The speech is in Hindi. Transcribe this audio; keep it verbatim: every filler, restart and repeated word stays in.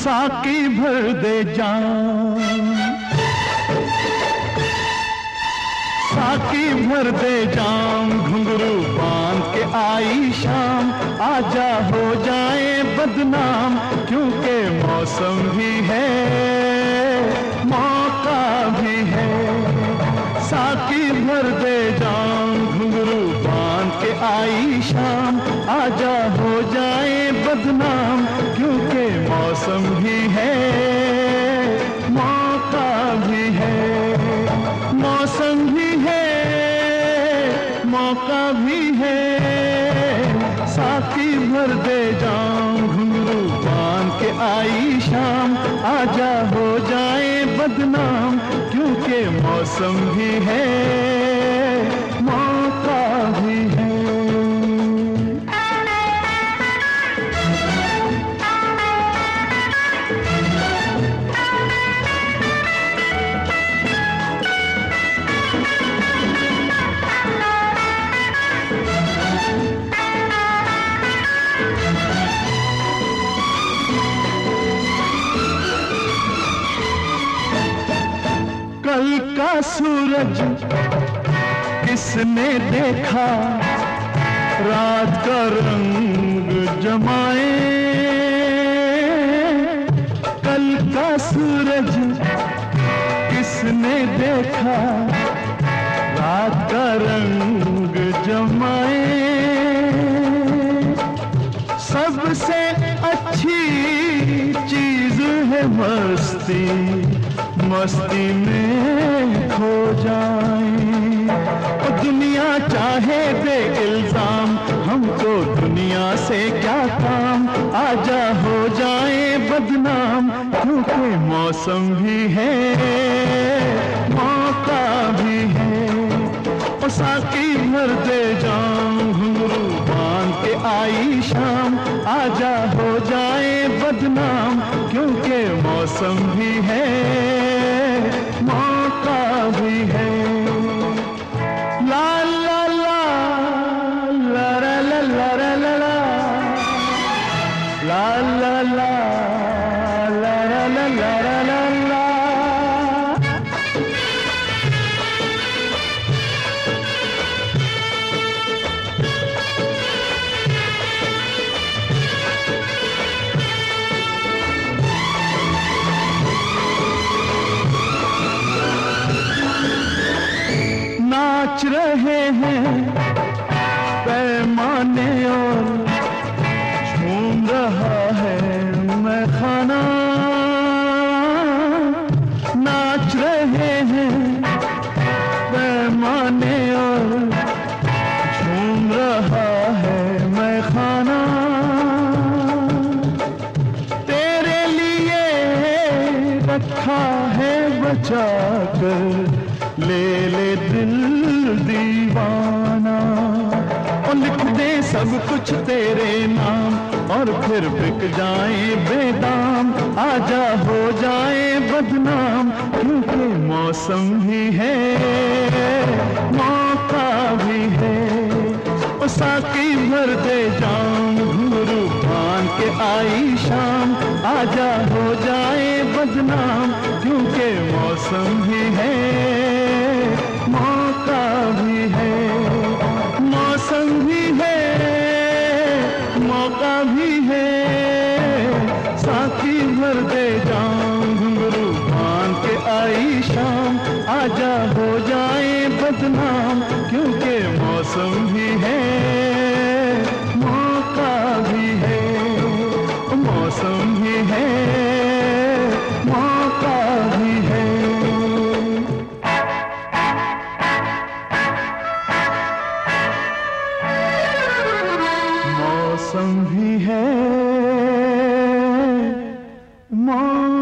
साकी भर दे जाम, साकी भर दे जाम, घुंघरू बांध के आई शाम, आजा हो जाए बदनाम, क्योंकि मौसम भी है मौका भी है। साकी भर दे जाम, घुंघरू बांध के आई शाम, आजा हो जाए बदनाम, क्योंकि मौसम भी है मौका भी है। मौसम भी है मौका भी है, साकी भर दे जाम, घुंघरू बांध के आई शाम, आजा हो जाए बदनाम, क्योंकि मौसम भी है मौका भी है। कल का सूरज किसने देखा, रात का रंग जमाए। कल का सूरज किसने देखा, रात का रंग जमाए। सबसे अच्छी चीज है मस्ती, मस्ती में खो जाए। और दुनिया चाहे दे इल्जाम, हमको दुनिया से क्या काम, आजा हो जाए बदनाम, क्योंकि मौसम भी है मौका भी है। और साकी भर दे जाम, घुंघरू बांध के आई शाम, आजा हो जाए बदनाम, क्योंकि मौसम भी है मौका भी है। ला ला ला ला ला ला ला ला ला ला ला ला ला ला ला ला ला। नाच रहे हैं पैमाने और झूम रहा है मैं खाना। नाच रहे हैं पैमाने और झूम रहा है मैं खाना। तेरे लिए रखा है बचा कर, ले ले दिल दीवाना। और लिख दे सब कुछ तेरे नाम, और फिर बिक जाए बेदाम, आजा हो जाए बदनाम, क्योंकि मौसम भी है मौका भी है। और साकी भर दे जाम, घुंघरू बांध के आई शाम, आजा हो जाए बदनाम, क्योंकि मौसम भी है मौका भी है। मौसम भी है मौका भी है, साकी भर दे जाम, घुंघरू बांध के आई शाम, आजा हो जाए बदनाम, क्योंकि मौसम भी है मौका भी है। मौसम भी है मौका भी है। मौसम भी है मौका